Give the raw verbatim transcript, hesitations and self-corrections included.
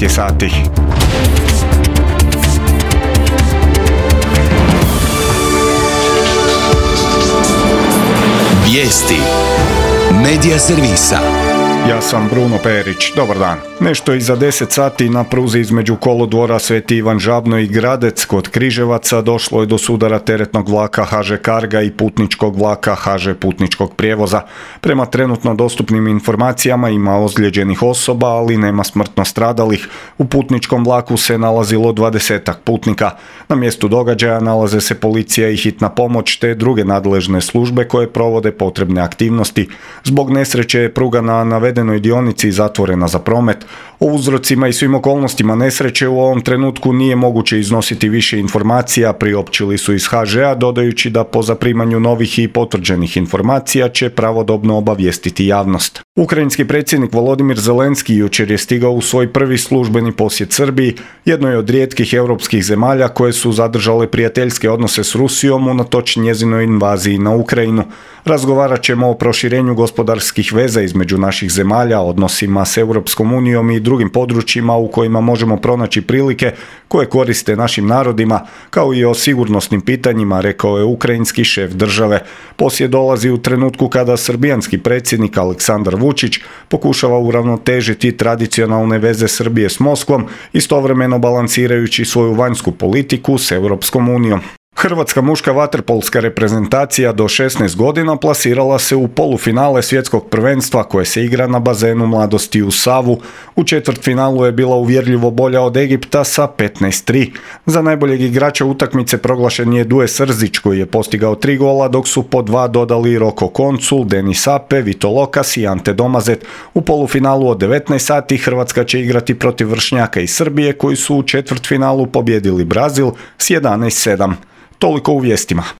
devet je sati. Vijesti Medija servisa. Ja sam Bruno Perić, dobar dan. Nešto iza deset sati na pruzi između kolodvora Sveti Ivan Žabno i Gradec kod Križevaca došlo je do sudara teretnog vlaka ha že Carga i putničkog vlaka ha že Putničkog prijevoza. Prema trenutno dostupnim informacijama ima ozlijeđenih osoba, ali nema smrtno stradalih. U putničkom vlaku se nalazilo dvadesetak putnika. Na mjestu događaja nalaze se policija i hitna pomoć te druge nadležne službe koje provode potrebne aktivnosti. Zbog nesreće je pruga na navedenoj dionici zatvorena za promet. O uzrocima i svim okolnostima nesreće u ovom trenutku nije moguće iznositi više informacija, priopćili su iz ha žea, dodajući da po zaprimanju novih i potvrđenih informacija će pravodobno obavijestiti javnost. Ukrajinski predsjednik Volodimir Zelenski jučer je stigao u svoj prvi službeni posjet Srbiji, jednoj od rijetkih europskih zemalja koje su zadržale prijateljske odnose s Rusijom unatoč njezinoj invaziji na Ukrajinu. Razgovarat ćemo o proširenju gospodarskih veza između naših zemalja, odnosima s Europskom unijom i drugim područjima u kojima možemo pronaći prilike koje koriste našim narodima, kao i o sigurnosnim pitanjima, rekao je ukrajinski šef države. Posjet dolazi u trenutku kada srbijanski predsjednik Aleksandar Vučić pokušava uravnotežiti tradicionalne veze Srbije s Moskvom, istovremeno balansirajući svoju vanjsku politiku s Europskom unijom. Hrvatska muška vaterpolska reprezentacija do šesnaest godina plasirala se u polufinale svjetskog prvenstva koje se igra na bazenu Mladosti u Savu. U četvrtfinalu je bila uvjerljivo bolja od Egipta sa petnaest tri. Za najboljeg igrača utakmice proglašen je Duje Srzić koji je postigao tri gola, dok su po dva dodali Roko Koncul, Denis Ape, Vito Lokas i Ante Domazet. U polufinalu od devetnaest sati Hrvatska će igrati protiv vršnjaka iz Srbije koji su u četvrtfinalu pobjedili Brazil s jedanaest sedam. Toliko u vijestima.